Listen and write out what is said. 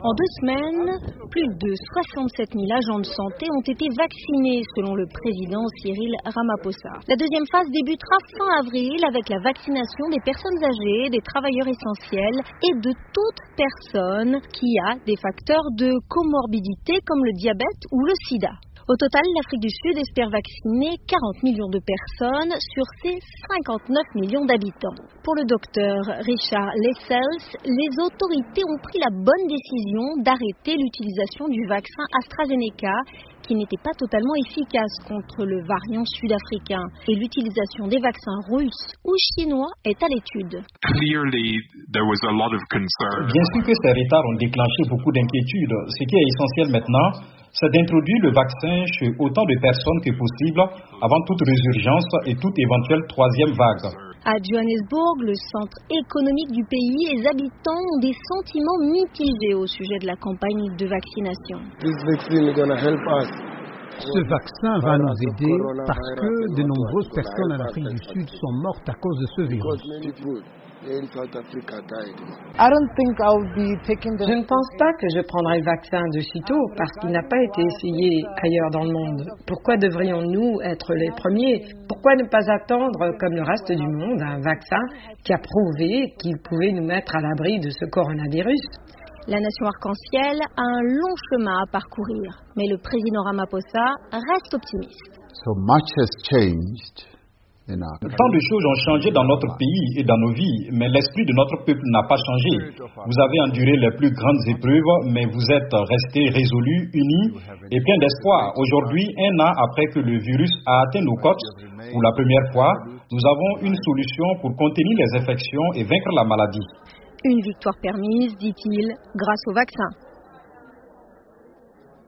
En 2 semaines, plus de 67 000 agents de santé ont été vaccinés selon le président Cyril Ramaphosa. La deuxième phase débutera fin avril avec la vaccination des personnes âgées, des travailleurs essentiels et de toute personne qui a des facteurs de comorbidité comme le diabète ou le sida. Au total, l'Afrique du Sud espère vacciner 40 millions de personnes sur ses 59 millions d'habitants. Pour le docteur Richard Lessels, les autorités ont pris la bonne décision d'arrêter l'utilisation du vaccin AstraZeneca, qui n'était pas totalement efficace contre le variant sud-africain. Et l'utilisation des vaccins russes ou chinois est à l'étude. Bien sûr que ces retards ont déclenché beaucoup d'inquiétudes. Ce qui est essentiel maintenant, c'est d'introduire le vaccin chez autant de personnes que possible avant toute résurgence et toute éventuelle troisième vague. À Johannesburg, le centre économique du pays, les habitants ont des sentiments mitigés au sujet de la campagne de vaccination. Ce vaccin va nous aider parce que de nombreuses personnes en Afrique du Sud sont mortes à cause de ce virus. Je ne pense pas que je prendrai le vaccin de sitôt parce qu'il n'a pas été essayé ailleurs dans le monde. Pourquoi devrions-nous être les premiers? Pourquoi ne pas attendre, comme le reste du monde, un vaccin qui a prouvé qu'il pouvait nous mettre à l'abri de ce coronavirus? La nation arc-en-ciel a un long chemin à parcourir, mais le président Ramaphosa reste optimiste. So much has changed. Tant de choses ont changé dans notre pays et dans nos vies, mais l'esprit de notre peuple n'a pas changé. Vous avez enduré les plus grandes épreuves, mais vous êtes restés résolus, unis et pleins d'espoir. Aujourd'hui, 1 an après que le virus a atteint nos côtes, pour la première fois, nous avons une solution pour contenir les infections et vaincre la maladie. Une victoire permise, dit-il, grâce au vaccin.